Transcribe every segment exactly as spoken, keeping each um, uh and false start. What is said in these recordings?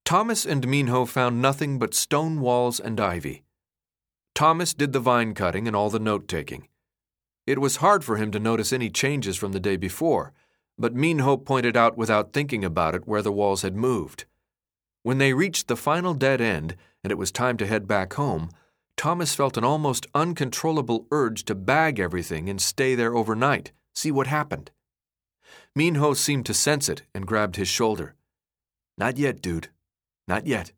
Thomas and Minho found nothing but stone walls and ivy. Thomas did the vine cutting and all the note-taking. It was hard for him to notice any changes from the day before, but Minho pointed out without thinking about it where the walls had moved. When they reached the final dead end and it was time to head back home, Thomas felt an almost uncontrollable urge to bag everything and stay there overnight, see what happened. Minho seemed to sense it and grabbed his shoulder. "Not yet, dude. Not yet."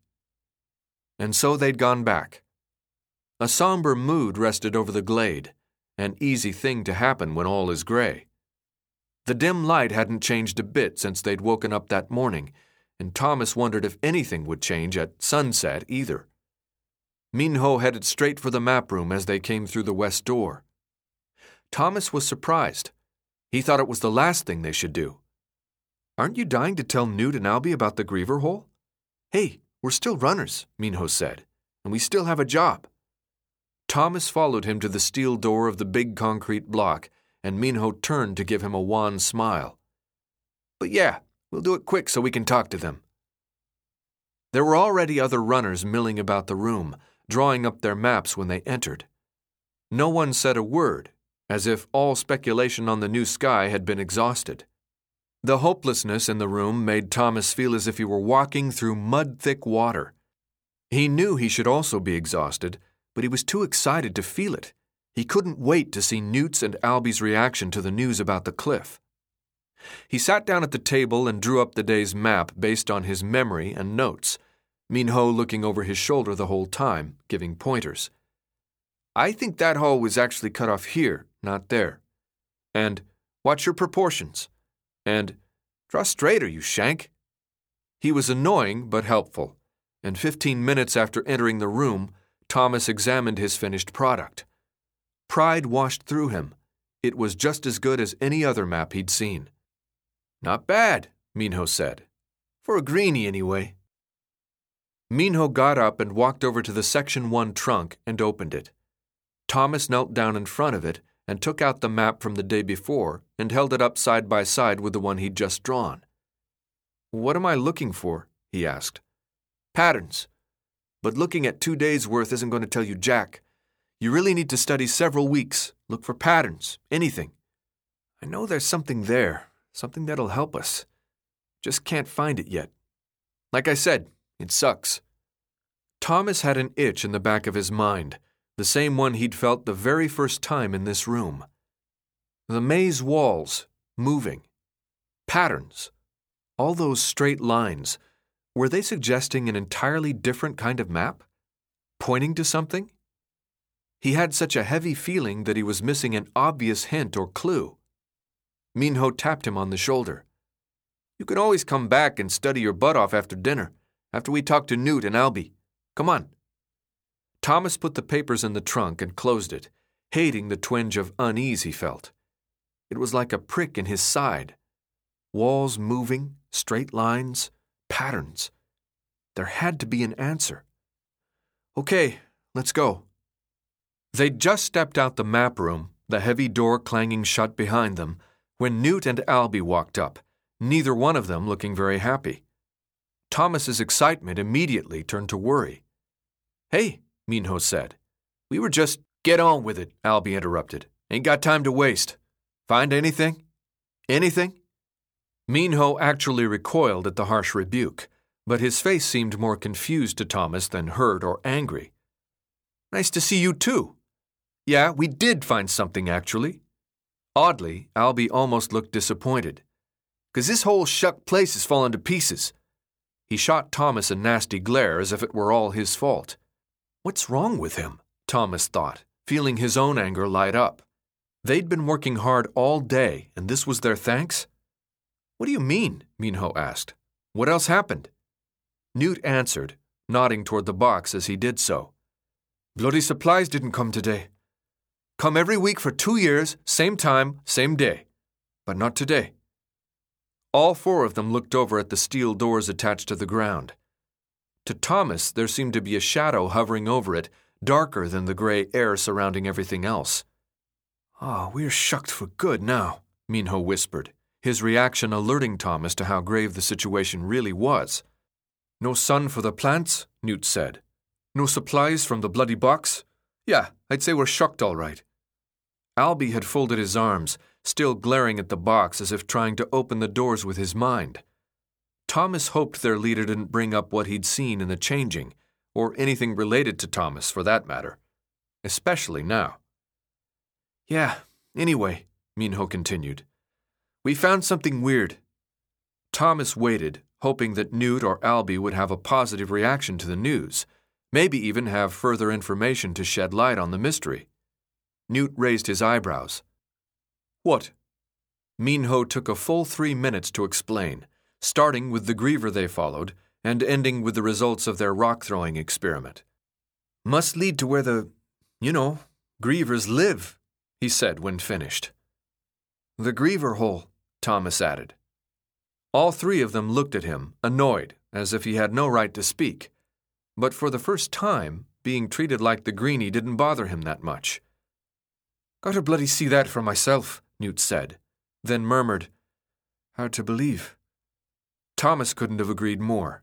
And so they'd gone back. A somber mood rested over the glade, an easy thing to happen when all is gray. The dim light hadn't changed a bit since they'd woken up that morning, and Thomas wondered if anything would change at sunset either. Minho headed straight for the map room as they came through the west door. Thomas was surprised. He thought it was the last thing they should do. "Aren't you dying to tell Newt and Albie about the Griever hole?" "Hey, we're still runners," Minho said, "and we still have a job." Thomas followed him to the steel door of the big concrete block, and Minho turned to give him a wan smile. "But yeah, we'll do it quick so we can talk to them." There were already other runners milling about the room, drawing up their maps when they entered. No one said a word, as if all speculation on the new sky had been exhausted. The hopelessness in the room made Thomas feel as if he were walking through mud-thick water. He knew he should also be exhausted, but he was too excited to feel it. He couldn't wait to see Newt's and Albie's reaction to the news about the cliff. He sat down at the table and drew up the day's map based on his memory and notes, Minho looking over his shoulder the whole time, giving pointers. "I think that hole was actually cut off here, not there." And, "Watch your proportions." And, "Draw straighter, you shank." He was annoying but helpful, and fifteen minutes after entering the room, Thomas examined his finished product. Pride washed through him. It was just as good as any other map he'd seen. "Not bad," Minho said. "For a greenie, anyway." Minho got up and walked over to the Section one trunk and opened it. Thomas knelt down in front of it and took out the map from the day before and held it up side by side with the one he'd just drawn. "What am I looking for?" he asked. "Patterns. But looking at two days' worth isn't going to tell you jack. You really need to study several weeks, look for patterns, anything. I know there's something there, something that'll help us. Just can't find it yet. Like I said, it sucks." Thomas had an itch in the back of his mind, the same one he'd felt the very first time in this room. The maze walls, moving. Patterns. All those straight lines. Were they suggesting an entirely different kind of map? Pointing to something? He had such a heavy feeling that he was missing an obvious hint or clue. Minho tapped him on the shoulder. "You can always come back and study your butt off after dinner, after we talk to Newt and Albie. Come on." Thomas put the papers in the trunk and closed it, hating the twinge of unease he felt. It was like a prick in his side. Walls moving, straight lines, patterns. There had to be an answer. "Okay, let's go." They'd just stepped out the map room, the heavy door clanging shut behind them, when Newt and Albie walked up, neither one of them looking very happy. Thomas's excitement immediately turned to worry. "Hey," Minho said. "We were just—" "Get on with it," Albie interrupted. "Ain't got time to waste. Find anything? Anything?" Minho actually recoiled at the harsh rebuke, but his face seemed more confused to Thomas than hurt or angry. "Nice to see you too. Yeah, we did find something, actually." Oddly, Albie almost looked disappointed. "'Cause this whole shuck place is falling to pieces." He shot Thomas a nasty glare as if it were all his fault. What's wrong with him? Thomas thought, feeling his own anger light up. They'd been working hard all day, and this was their thanks? "What do you mean?" Minho asked. "What else happened?" Newt answered, nodding toward the box as he did so. "Bloody supplies didn't come today. Come every week for two years, same time, same day. But not today." All four of them looked over at the steel doors attached to the ground. To Thomas, there seemed to be a shadow hovering over it, darker than the gray air surrounding everything else. "Ah, we're shucked for good now," Minho whispered, his reaction alerting Thomas to how grave the situation really was. No sun for the plants? Newt said. No supplies from the bloody box? Yeah, I'd say we're shocked all right. Albie had folded his arms, still glaring at the box as if trying to open the doors with his mind. Thomas hoped their leader didn't bring up what he'd seen in the changing, or anything related to Thomas for that matter. Especially now. Yeah, anyway, Minho continued. We found something weird. Thomas waited, hoping that Newt or Albie would have a positive reaction to the news, maybe even have further information to shed light on the mystery. Newt raised his eyebrows. What? Minho took a full three minutes to explain, starting with the griever they followed and ending with the results of their rock-throwing experiment. Must lead to where the, you know, grievers live, he said when finished. The griever hole, Thomas added. All three of them looked at him, annoyed, as if he had no right to speak. But for the first time, being treated like the greenie didn't bother him that much. Gotta bloody see that for myself, Newt said, then murmured, Hard to believe. Thomas couldn't have agreed more.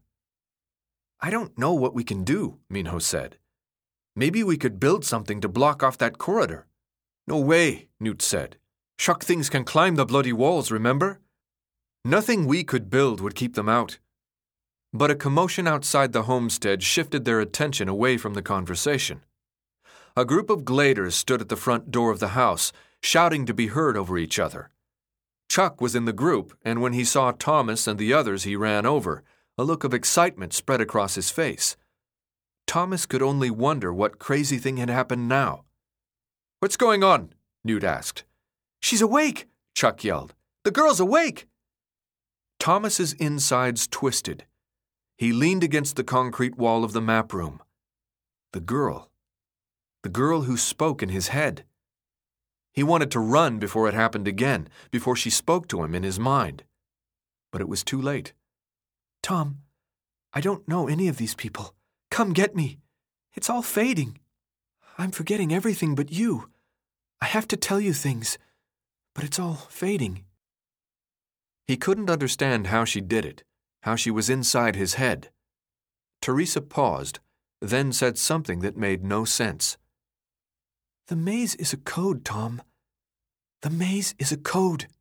I don't know what we can do, Minho said. Maybe we could build something to block off that corridor. No way, Newt said. Shuck things can climb the bloody walls, remember? Nothing we could build would keep them out. But a commotion outside the homestead shifted their attention away from the conversation. A group of gladers stood at the front door of the house, shouting to be heard over each other. Chuck was in the group, and when he saw Thomas and the others he ran over, a look of excitement spread across his face. Thomas could only wonder what crazy thing had happened now. What's going on? Newt asked. She's awake, Chuck yelled. The girl's awake! Thomas's insides twisted. He leaned against the concrete wall of the map room. The girl. The girl who spoke in his head. He wanted to run before it happened again, before she spoke to him in his mind. But it was too late. Tom, I don't know any of these people. Come get me. It's all fading. I'm forgetting everything but you. I have to tell you things, but it's all fading. He couldn't understand how she did it, how she was inside his head. Teresa paused, then said something that made no sense. The maze is a code, Tom. The maze is a code.